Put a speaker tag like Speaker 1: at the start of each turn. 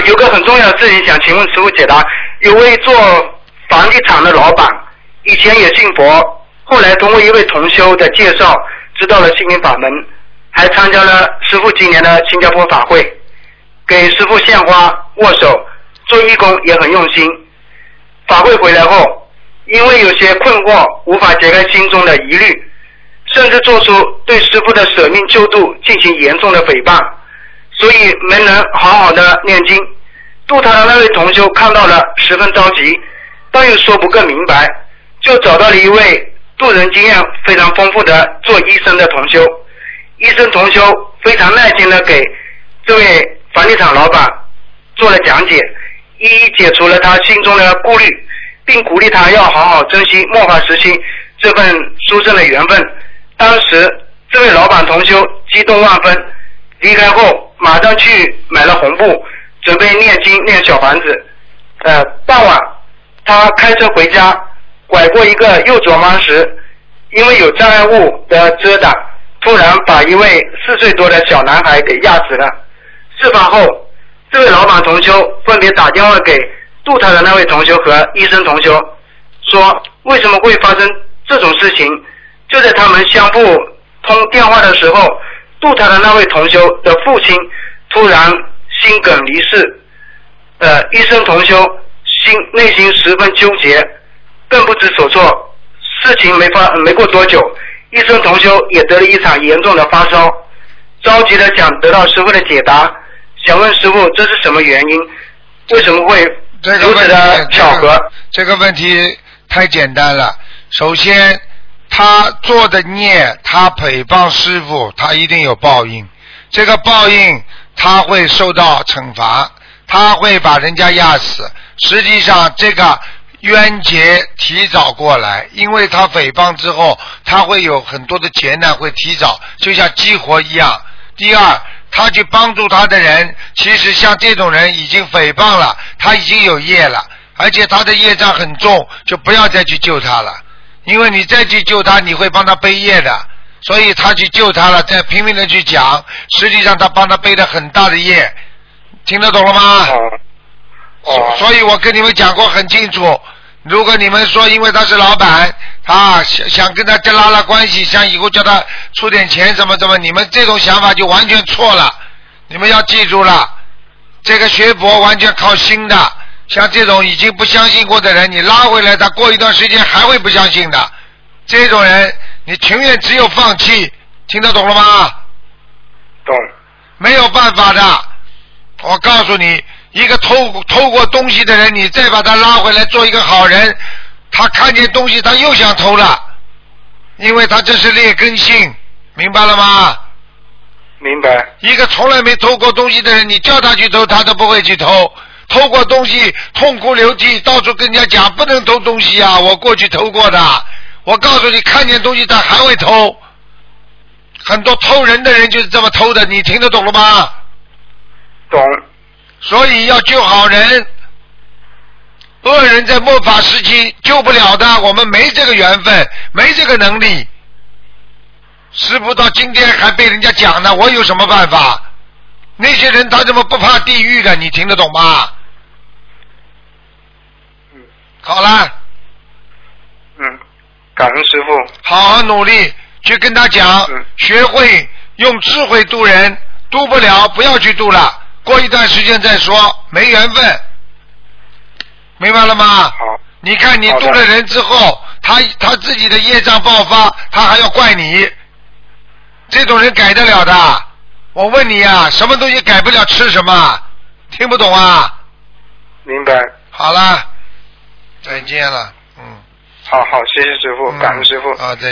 Speaker 1: 有个很重要的事情想请问师傅解答。有位做房地产的老板，以前也信佛，后来通过一位同修的介绍，知道了心灵法门，还参加了师父今年的新加坡法会，给师父献花握手做义工也很用心。法会回来后，因为有些困惑无法解开心中的疑虑，甚至做出对师父的舍命救度进行严重的诽谤，所以没能好好的念经。度他的那位同修看到了十分着急，但又说不更明白，就找到了一位渡人经验非常丰富的做医生的同修。医生同修非常耐心的给这位房地产老板做了讲解，一一解除了他心中的顾虑，并鼓励他要好好珍惜末法时期这份殊胜的缘分。当时这位老板同修激动万分，离开后马上去买了红布，准备念经念小房子。傍晚他开车回家，拐过一个右转弯时，因为有障碍物的遮挡，突然把一位4岁多的小男孩给压死了。事发后，这位老板同修分别打电话给度他的那位同修和医生同修，说为什么会发生这种事情。就在他们相互通电话的时候，度他的那位同修的父亲突然心梗离世。医生同修内心十分纠结，更不知所措。事情没过多久，医生同修也得了一场严重的发烧，着急的想得到师父的解答，想问师父这是什么原因，为什么会如此的巧合。
Speaker 2: 这个问题太简单了。首先他做的孽，他诽谤师父，他一定有报应，这个报应他会受到惩罚，他会把人家压死。实际上这个冤结提早过来，因为他诽谤之后，他会有很多的劫难会提早，就像激活一样。第二，他去帮助他的人，其实像这种人已经诽谤了，他已经有业了，而且他的业障很重，就不要再去救他了，因为你再去救他，你会帮他背业的。所以他去救他了，再拼命的去讲，实际上他帮他背了很大的业。听得懂了吗？所以我跟你们讲过很清楚，如果你们说因为他是老板想跟他拉拉关系，想以后叫他出点钱什么，你们这种想法就完全错了。你们要记住了，这个学佛完全靠心的，像这种已经不相信过的人，你拉回来，他过一段时间还会不相信的。这种人你情愿只有放弃。听得懂了吗？
Speaker 1: 懂。
Speaker 2: 没有办法的，我告诉你，一个偷过东西的人，你再把他拉回来做一个好人，他看见东西他又想偷了，因为他这是劣根性，明白了吗？
Speaker 1: 明白。
Speaker 2: 一个从来没偷过东西的人，你叫他去偷，他都不会去偷。偷过东西痛哭流涕，到处跟人家讲不能偷东西啊，我过去偷过的。我告诉你，看见东西他还会偷。很多偷人的人就是这么偷的，你听得懂了吗？
Speaker 1: 懂。
Speaker 2: 所以要救好人，恶人在末法时期救不了的，我们没这个缘分，没这个能力。师父到今天还被人家讲呢，我有什么办法？那些人他怎么不怕地狱的？你听得懂吗？好了。
Speaker 1: 感恩师父。
Speaker 2: 好好努力去跟他讲，学会用智慧度人，度不了不要去度了，过一段时间再说，没缘分，明白了吗？
Speaker 1: 好。
Speaker 2: 你看你度了人之后，他自己的业障爆发，他还要怪你，这种人改得了的。我问你啊，什么东西改不了吃什么？听不懂啊？
Speaker 1: 明白。
Speaker 2: 好了，再见了。
Speaker 1: 好，谢谢师父，感恩师父。
Speaker 2: 再见。